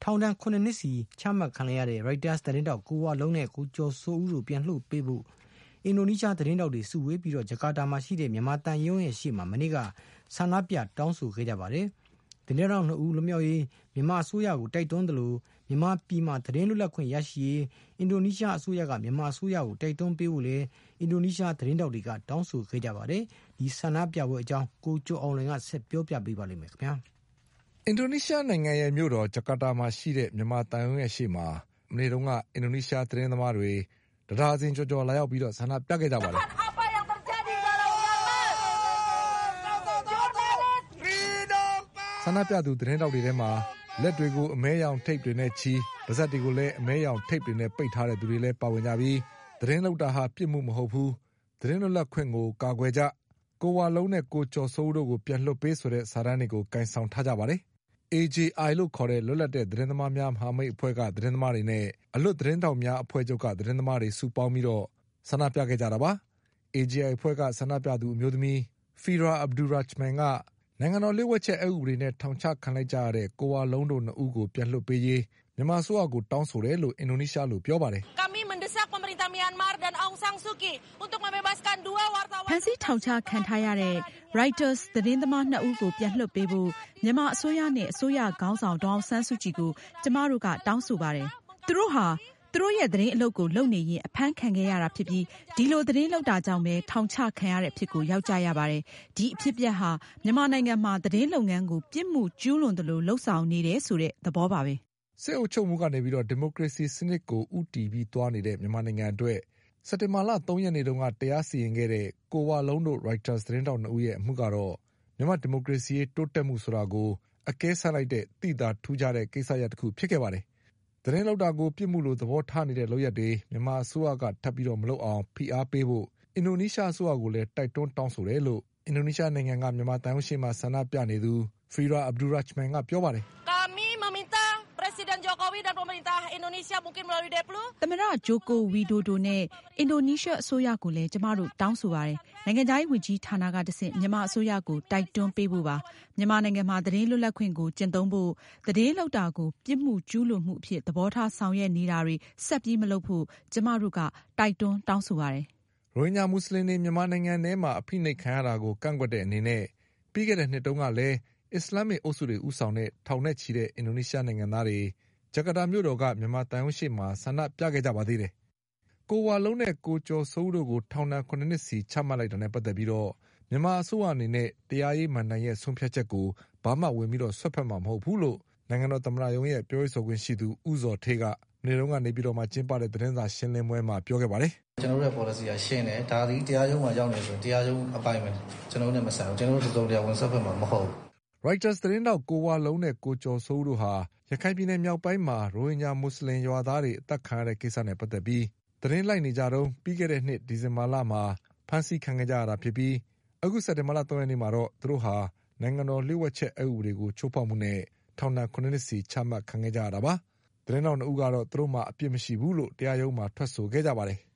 ထောင်ဒဏ်9နှစ်စီချမှတ်ခံရတဲ့ Reuters သတင်းတောက်ကိုဝလုံးနဲ့ကိုကျော်စိုးဦးတို့ပြန်လွှတ်ပေးဖို့အင်ဒိုနီးရှားသတင်းတောက်တွေစုဝေးပြီးဂျကာတာမှာရှိတဲ့မြန်မာတန်ရုံးရဲ့ရှေ့မှာမနေ့ကဆန္ဒပြတောင်းဆိုခဲ့ကြပါတယ်။သတင်းတောက်2ဦးလွတ်မြောက်ရေးမြန်မာအစိုးရကိုတိုက်တွန်းသလိုမြန်မာပြည်မှာသတင်းလွတ်လပ်ခွင့်ရရှိရေးအင်ဒိုနီးရှားအစိုးရကမြန်မာအစိုးရကိုတိုက်တွန်းပေးဖို့လည်းအင်ဒိုနီးရှားသတင်းတောက်တွေကတောင်းဆိုခဲ့ကြပါတယ်။ဒီဆန္ဒပြပွဲအကြောင်းကိုကျော်အောင်လွင်ကဆက်ပြောပြပေးပါလိမ့်မယ်ခင်ဗျာ။အင်ဒိုနီးရှားနိုင်ငံရဲ့မြို့တော်ဂျကာတာမှာရှိတဲ့မြန်မာတန်ရုံးရဲ့ရှေ့မှာမနေ့တုန်းကအင်ဒိုနီးရှားသတင်းသမားတွေတဒါဇင်ကျော်လာရောက်ပြီးဆန္ဒပြခဲ့ကြပါတယ်။ဆန္ဒပြသူသတင်းတောက်တွေထဲမှာလက်တွေကိုအမဲရောင်ထိပ်တွေနဲ့ချီပါးစပ်တွေကိုလည်းအမဲရောင်ထိပ်တွေနဲ့ပိတ်ထားတဲ့သူတွေလည်းပါဝင်ကြပြီးသတင်းလုပ်တာဟာပြစ်မှုမဟုတ်ဘူးသတင်းလွတ်လပ်ခွင့်ကိုကာကွယ်ကြကိုဝလုံးနဲ့ကိုကျော်စိုးတို့ကိုပြန်လွှတ်ပေးဆိုတဲ့စာတမ်းတွေကိုကိုင်ဆောင်ထားကြပါတယ်။ AJI လို့ခေါ်တဲ့လွတ်လပ်တဲ့သတင်းသမားများမဟာမိတ်အဖွဲ့ကသတင်းသမားတွေနဲ့အလွတ်သတင်းတောက်များအဖွဲ့ချုပ်ကသတင်းသမားတွေစုပေါင်းပြီးဆန္ဒပြခဲ့ကြတာပါ။ AJI အဖွဲ့ကဆန္ဒပြသူအမျိုးသမီး Fira Abdul Rachman ကနိုင်ငံတော်လျှို့ဝှက်ချက်အက်ဥပဒေနဲ့ထောင်ချခံလိုက်ကြရတဲ့ကိုဝလုံးတို့2ဦးကိုပြန်လွှတ်ပေးရေးမြန်မာအစိုးရကိုတောင်းဆိုတယ်လို့အင်ဒိုနီးရှားလိုပြောပါတယ်။ဖမ်းဆီးထောင်ချခံထားရတဲ့ Reuters သတင်းသမား2ဦးကိုပြန်လွှတ်ပေးဖို့မြန်မာအစိုးရနဲ့အစိုးရခေါင်းဆောင်ဒေါ်အောင်ဆန်းစုကြည်ကိုကျမတို့ကတောင်းဆိုပါတယ်။သူတို့ဟာသူတို့ရဲ့သတင်းအလုပ်ကိုလုပ်နေရင်အဖမ်းခံခဲ့ရတာဖြစ်ပြီးဒီလိုသတင်းလုပ်တာကြောင့်ပဲထောင်ချခံရတဲ့အဖြစ်ကိုရောက်ကြရပါတယ်။ဒီအဖြစ်အပျက်ဟာမြန်မာနိုင်ငံမှာသတင်းလုပ်ငန်းကိုပြစ်မှုကျူးလွန်သလိုလုပ်ဆောင်နေတယ်ဆိုတဲ့သဘောပါပဲ။စစ်အုပ်ချုပ်မှုကနေဒီမိုကရေစီစနစ်ကိုဦးတည်ပြီးသွားနေတဲ့မြန်မာနိုင်ငံအတွက်စက်တင်ဘာလ3ရက်နေ့တုန်းကတရားစီရင်ခဲ့တဲ့ကိုဝလုံးတို့ Reuters သတင်းတောက်2ဦးရဲ့အမှုကတော့မြန်မာဒီမိုကရေစီတိုးတက်မှုဆိုတာကိုအကဲဆတ်လိုက်တဲ့သိသာထူးခြားတဲ့ကိစ္စရပ်တစ်ခုဖြစ်ခဲ့ပါတယ်။သတင်းလုပ်တာကိုပြစ်မှုလို့သဘောထားနေတဲ့လုပ်ရက်တွေမြန်မာအစိုးရကထပ်ပြီးမလုပ်အောင်ဖိအားပေးဖို့အင်ဒိုနီးရှားအစိုးရကိုလည်းတိုက်တွန်းတောင်းဆိုတယ်လို့အင်ဒိုနီးရှားနိုင်ငံကမြန်မာတန်ရုံးရှေ့မှာဆန္ဒပြနေသူ Fira Abdul Rachman ကပြောပါတယ်။သမ္မတဂျိုကိုဝီဒိုဒိုနဲ့အင်ဒိုနီးရှားအစိုးရကိုလည်းကျမတို့တောင်းဆိုပါတယ်။နိုင်ငံခြားရေးဝန်ကြီးဌာနကတဆင့်မြန်မာအစိုးရကိုတိုက်တွန်းပေးဖို့ပါ။မြန်မာနိုင်ငံမှာသတင်းလွတ်လပ်ခွင့်ကိုကျင့်သုံးဖို့သတင်းလုပ်တာကိုပြစ်မှုကျူးလွန်မှုအဖြစ်သဘောထားဆောင်ရွက်နေတာတွေဆက်ပြီးမလုပ်ဖို့ကျမတို့ကတိုက်တွန်းတောင်းဆိုပါတယ်။ရိုဟင်ဂျာမွတ်စလင်တွေမြန်မာနိုင်ငံထဲမှာအဖိနှိပ်ခံရတာကိုကန့်ကွက်တဲ့အနေနဲ့ပြီးခဲ့တဲ့နှစ်တုန်းကလည်းအစ္စလာမစ်အုပ်စုတွေဦးဆောင်တဲ့ထောင်နဲ့ချီတဲ့အင်ဒိုနီးရှားနိုင်ငံသားတွေဂျကာတာမြို့တော်ကမြန်မာတန်ရုံးရှေ့မှာဆန္ဒပြခဲ့ကြပါသေးတယ်။ကိုဝလုံးနဲ့ကိုကျော်စိုးဦးတို့ကိုထောင်ဒဏ်9နှစ်စီချမှတ်လိုက်တာနဲ့ပတ်သက်ပြီးမြန်မာအစိုးရအနေနဲ့တရားရေးမဏ္ဍိုင်ရဲ့ဆုံးဖြတ်ချက်ကိုဘာမှဝင်ပြီးဆွတ်ဖက်မှာမဟုတ်ဘူးလို့နိုင်ငံတော်သမ္မတရုံးရဲ့ပြောရေးဆိုခွင့်ရှိသူဦးဇော်ဌေးကနေ့တုန်းကနေပြည်တော်မှာကျင်းပတဲ့သတင်းစာရှင်းလင်းပွဲမှာပြောခဲ့ပါတယ်။ကျွန်တော်တို့ရဲ့ policy ကရှင်းတယ်ဒါဒီတရားရုံးမှာရောက်နေဆိုတရားရုံးအပိုင်းပဲကျွန်တော်တို့နဲ့မဆိုင်ဘူးကျွန်တော်တို့တရားဝင်ဆွတ်ဖက်မှာမဟုတ်ဘူး။ Reuters သတင်းတောက်ကိုဝလုံးနဲ့ကိုကျော်စိုးဦးတို့ဟာရခိုင်ပြည်နယ်မြောက်ပိုင်းမှာရိုဟင်ဂျာမွတ်စလင်ရွာသားတွေအသက်ခံရတဲ့ကိစ္စနဲ့ပတ်သက်ပြီးသတင်းလိုက်နေကြတုန်းပြီးခဲ့တဲ့နှစ်ဒီဇင်ဘာလမှာဖမ်းဆီးခံခဲ့ကြရတာဖြစ်ပြီးအခုစက်တင်ဘာလ3ရက်နေ့မှာတော့သူတို့ဟာနိုင်ငံတော်လျှို့ဝှက်ချက်အက်ဥပဒေကိုချိုးဖောက်မှုနဲ့ထောင်ဒဏ်9နှစ်စီချမှတ်ခံခဲ့ကြရတာပါ။သတင်းတောက်2ဦးကတော့သူတို့မှာအပြစ်မရှိဘူးလို့တရားရုံးမှာထွက်ဆိုခဲ့ကြပါတယ်။